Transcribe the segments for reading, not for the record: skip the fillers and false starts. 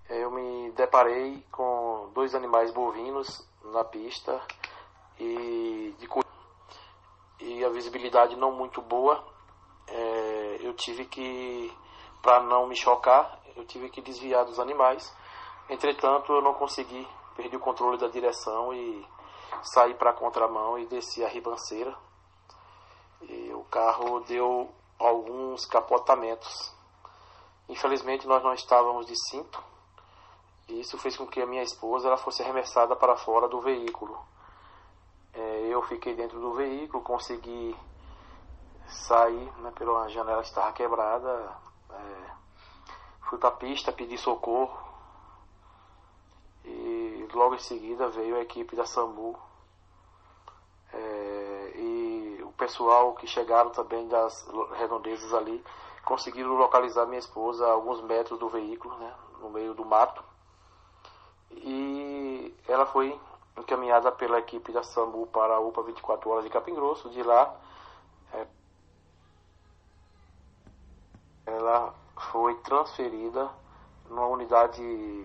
eu me deparei com dois animais bovinos na pista e a visibilidade não muito boa. Eu tive que, para não me chocar, eu tive que desviar dos animais. Entretanto, eu não consegui, perdi o controle da direção e saí para a contramão e desci a ribanceira. E o carro deu alguns capotamentos. Infelizmente, nós não estávamos de cinto. E isso fez com que a minha esposa ela fosse arremessada para fora do veículo. Eu fiquei dentro do veículo, consegui sair, né, pela janela que estava quebrada. Fui para a pista, pedi socorro. E logo em seguida veio a equipe da SAMU. E o pessoal que chegaram também das redondezas ali conseguiram localizar minha esposa a alguns metros do veículo, né, no meio do mato. E ela foi encaminhada pela equipe da SAMU para a UPA 24 horas de Capim Grosso. De lá, ela foi transferida numa unidade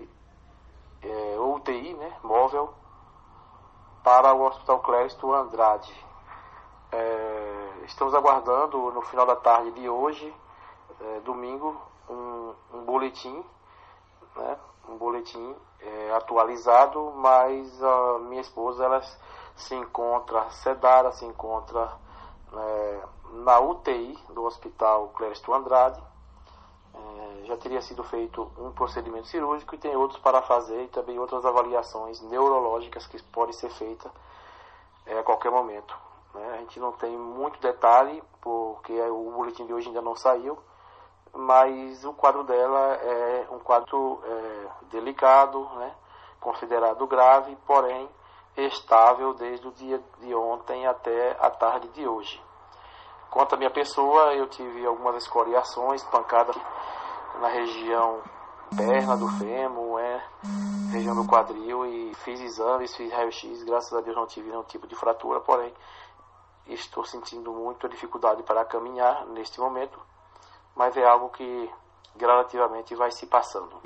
UTI, né, móvel, para o Hospital Clériston Andrade. Estamos aguardando no final da tarde de hoje, domingo, um boletim, né, um boletim atualizado, mas a minha esposa ela se encontra sedada, se encontra na UTI do Hospital Clériston Andrade. Já teria sido feito um procedimento cirúrgico e tem outros para fazer e também outras avaliações neurológicas que podem ser feitas a qualquer momento. A gente não tem muito detalhe porque o boletim de hoje ainda não saiu, mas o quadro dela é um quadro delicado, né, considerado grave, porém estável desde o dia de ontem até a tarde de hoje. Quanto à minha pessoa, eu tive algumas escoriações, pancadas na região perna do fêmur, região do quadril, e fiz exames, fiz raio-x, graças a Deus não tive nenhum tipo de fratura, porém estou sentindo muita dificuldade para caminhar neste momento, mas é algo que gradativamente vai se passando.